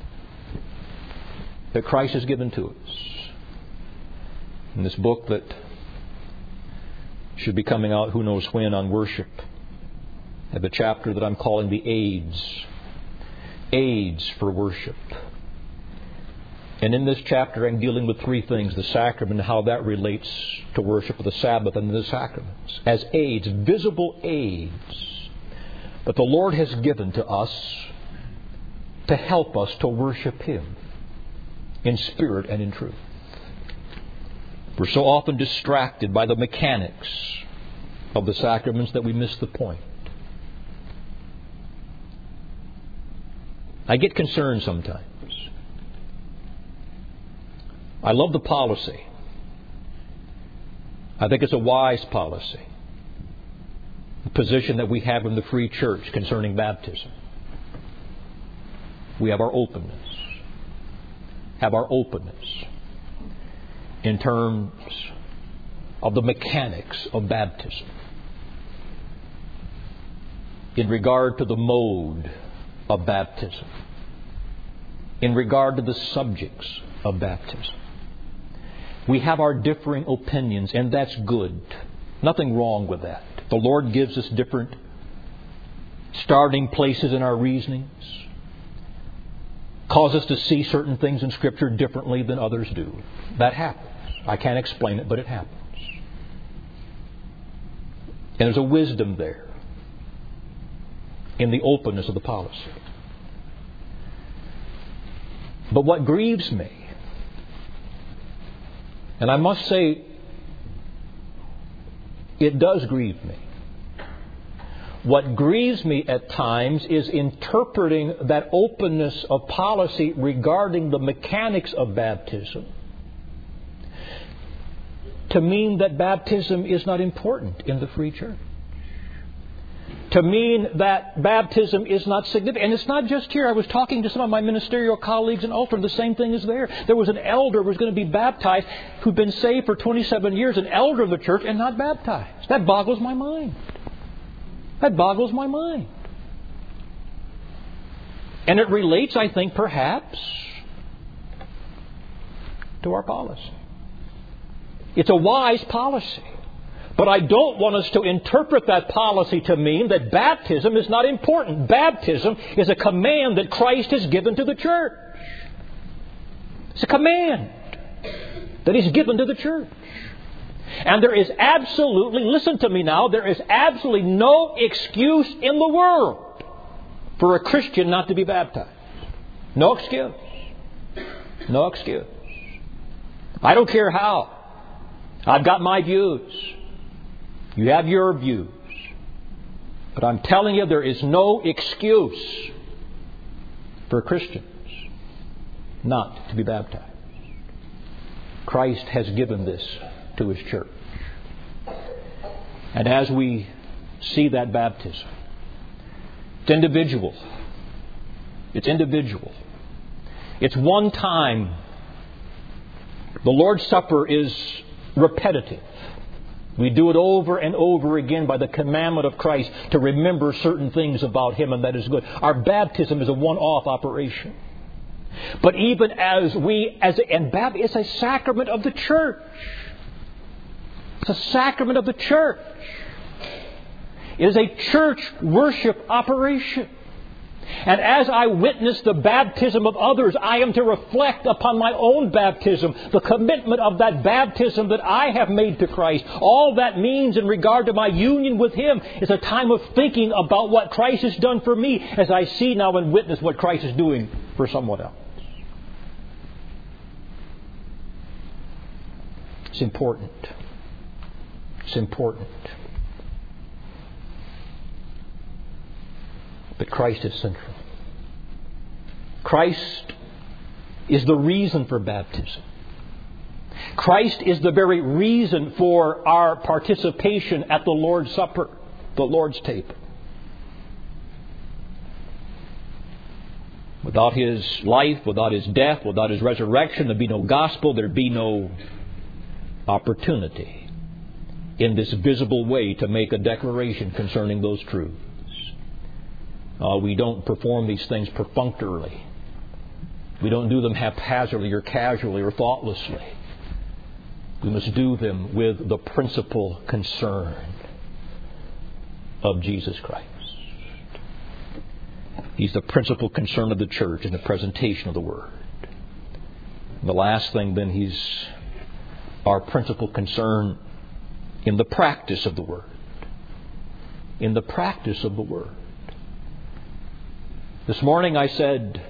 that Christ has given to us. In this book that should be coming out who knows when on worship, I have a chapter that I'm calling the AIDS for worship. And in this chapter I'm dealing with three things: the sacrament, how that relates to worship of the Sabbath and the sacraments. As aids, visible aids that the Lord has given to us to help us to worship Him in spirit and in truth. We're so often distracted by the mechanics of the sacraments that we miss the point. I get concerned sometimes. I love the policy. I think it's a wise policy. The position that we have in the Free Church concerning baptism. We have our openness. In terms of the mechanics of baptism. In regard to the mode of baptism. In regard to the subjects of baptism. We have our differing opinions, and that's good. Nothing wrong with that. The Lord gives us different starting places in our reasonings. Cause us to see certain things in Scripture differently than others do. That happens. I can't explain it, but it happens. And there's a wisdom there in the openness of the policy. But what grieves me, and I must say, it does grieve me. What grieves me at times is interpreting that openness of policy regarding the mechanics of baptism to mean that baptism is not important in the Free Church. To mean that baptism is not significant. And it's not just here. I was talking to some of my ministerial colleagues in Ulster. The same thing is there. There was an elder who was going to be baptized who'd been saved for 27 years, an elder of the church, and not baptized. That boggles my mind. That boggles my mind. And it relates, I think, perhaps, to our policy. It's a wise policy. But I don't want us to interpret that policy to mean that baptism is not important. Baptism is a command that Christ has given to the church. It's a command that He's given to the church. And there is absolutely, listen to me now, there is absolutely no excuse in the world for a Christian not to be baptized. No excuse. No excuse. I don't care how. I've got my views. You have your views. But I'm telling you, there is no excuse for Christians not to be baptized. Christ has given this to His church. And as we see that baptism, it's individual. It's individual. It's one time. The Lord's Supper is repetitive. We do it over and over again by the commandment of Christ to remember certain things about Him, and that is good. Our baptism is a one-off operation. But even it's a sacrament of the church. It's a sacrament of the church. It is a church worship operation. And as I witness the baptism of others, I am to reflect upon my own baptism, the commitment of that baptism that I have made to Christ. All that means in regard to my union with Him is a time of thinking about what Christ has done for me as I see now and witness what Christ is doing for someone else. It's important. It's important. But Christ is central. Christ is the reason for baptism. Christ is the very reason for our participation at the Lord's Supper, the Lord's table. Without His life, without His death, without His resurrection, there'd be no gospel, there'd be no opportunity in this visible way to make a declaration concerning those truths. We don't perform these things perfunctorily. We don't do them haphazardly or casually or thoughtlessly. We must do them with the principal concern of Jesus Christ. He's the principal concern of the church in the presentation of the Word. And the last thing, then, He's our principal concern in the practice of the Word. In the practice of the Word. This morning I said,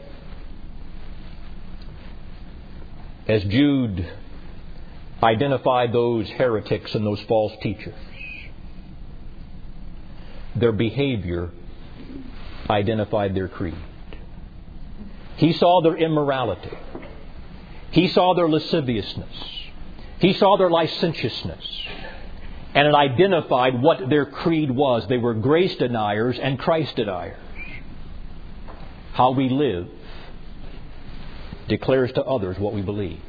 as Jude identified those heretics and those false teachers, their behavior identified their creed. He saw their immorality. He saw their lasciviousness. He saw their licentiousness. And it identified what their creed was. They were grace deniers and Christ deniers. How we live declares to others what we believe.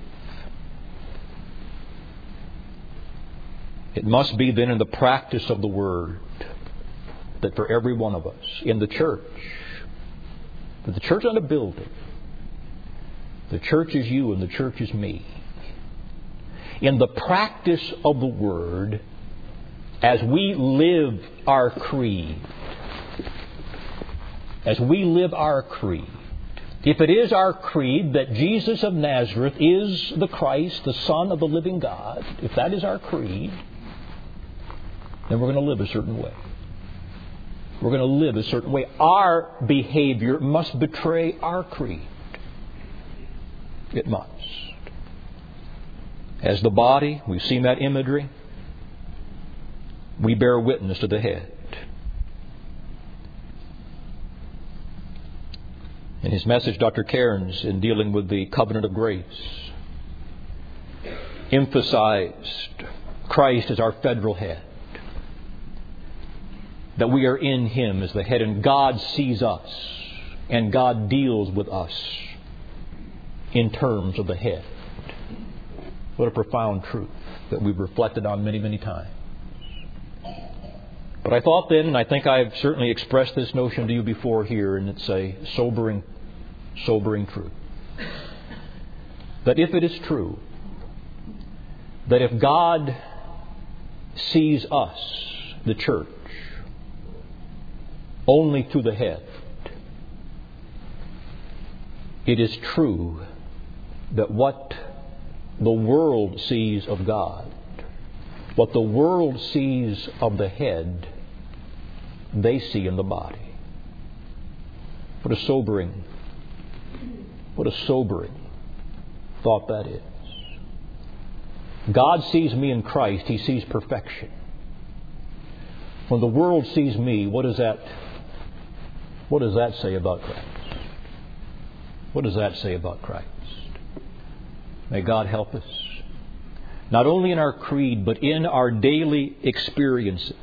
It must be then in the practice of the Word that for every one of us in the church, that the church is not a building. The church is you and the church is me. In the practice of the Word, as we live our creed, if it is our creed that Jesus of Nazareth is the Christ, the Son of the living God, if that is our creed, then we're going to live a certain way. We're going to live a certain way. Our behavior must betray our creed. It must. As the body, we've seen that imagery, we bear witness to the head. In his message, Dr. Cairns, in dealing with the covenant of grace, emphasized Christ as our federal head. That we are in Him as the head, and God sees us, and God deals with us in terms of the head. What a profound truth that we've reflected on many, many times. But I thought then, and I think I've certainly expressed this notion to you before here, and it's a sobering truth, that if it is true, that if God sees us, the church, only through the head, it is true that what the world sees of God, what the world sees of the head, they see in the body. What a sobering thought that is. God sees me in Christ. He sees perfection. When the world sees me, what does that say about Christ? What does that say about Christ? May God help us, not only in our creed, but in our daily experiences,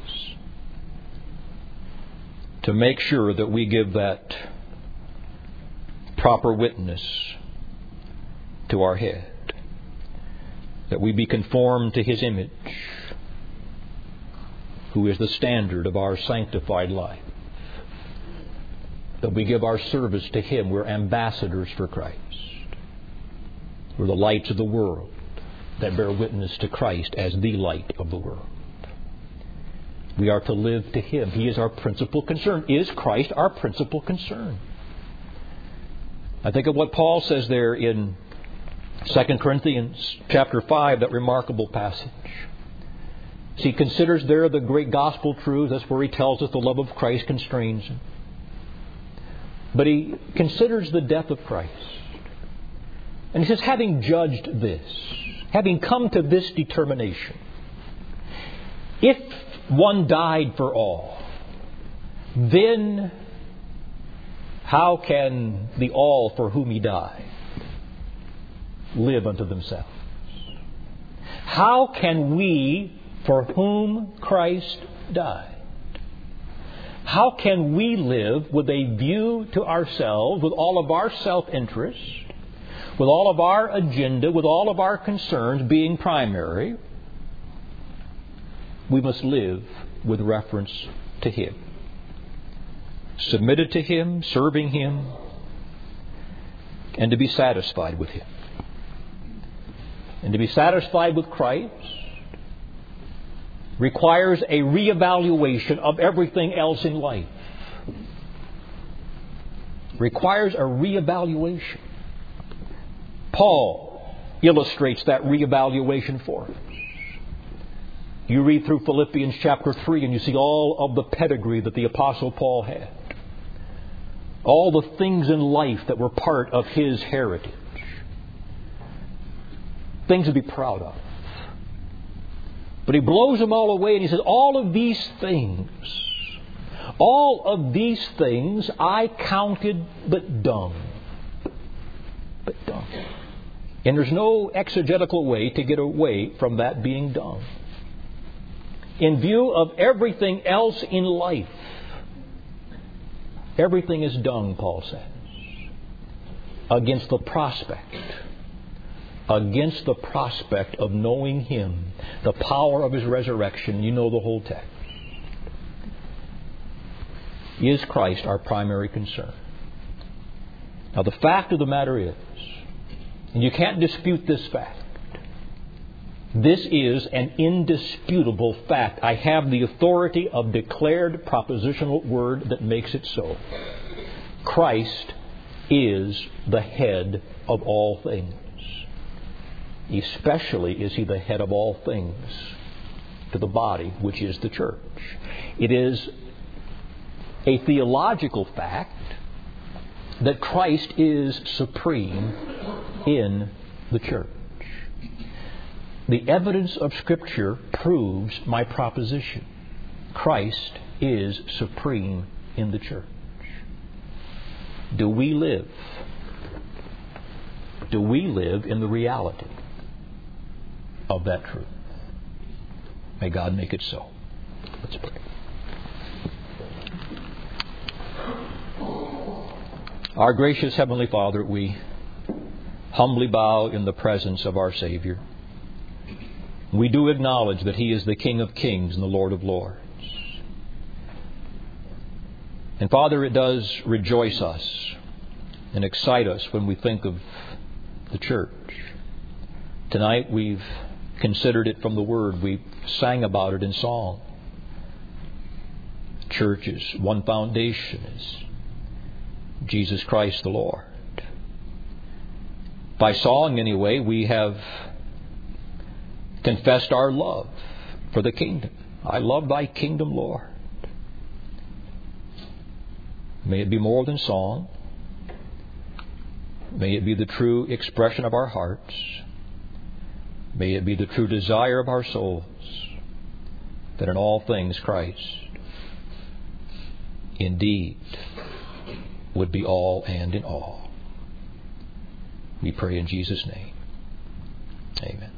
to make sure that we give that proper witness to our head, that we be conformed to His image, who is the standard of our sanctified life, that we give our service to Him. We're ambassadors for Christ. We're the lights of the world that bear witness to Christ as the light of the world. We are to live to Him. He is our principal concern. Is Christ our principal concern? I think of what Paul says there in 2 Corinthians chapter 5, that remarkable passage. He considers there the great gospel truth. That's where he tells us the love of Christ constrains him. But he considers the death of Christ. And he says, having judged this, having come to this determination, if one died for all, then how can the all for whom He died live unto themselves? How can we for whom Christ died, how can we live with a view to ourselves, with all of our self-interest, with all of our agenda, with all of our concerns being primary? We must live with reference to Him. Submitted to Him, serving Him, and to be satisfied with Him. And to be satisfied with Christ requires a reevaluation of everything else in life. Requires a reevaluation. Paul illustrates that reevaluation for us. You read through Philippians chapter 3 and you see all of the pedigree that the Apostle Paul had. All the things in life that were part of his heritage. Things to be proud of. But he blows them all away and he says, all of these things I counted but dung. But dung. And there's no exegetical way to get away from that being dung. In view of everything else in life, everything is dung, Paul says, against the prospect of knowing Him, the power of His resurrection. You know the whole text. Is Christ our primary concern? Now the fact of the matter is, and you can't dispute this fact, this is an indisputable fact. I have the authority of declared propositional word that makes it so. Christ is the head of all things. Especially is He the head of all things to the body, which is the church. It is a theological fact that Christ is supreme in the church. The evidence of Scripture proves my proposition. Christ is supreme in the church. Do we live in the reality of that truth? May God make it so. Let's pray. Our gracious Heavenly Father, we humbly bow in the presence of our Savior. We do acknowledge that He is the King of kings and the Lord of lords. And Father, it does rejoice us and excite us when we think of the church. Tonight we've considered it from the Word. We sang about it in song. Church is one foundation, is Jesus Christ the Lord. By song, anyway, we have confessed our love for the kingdom. I love Thy kingdom, Lord. May it be more than song. May it be the true expression of our hearts. May it be the true desire of our souls that in all things Christ indeed would be all and in all. We pray in Jesus' name. Amen.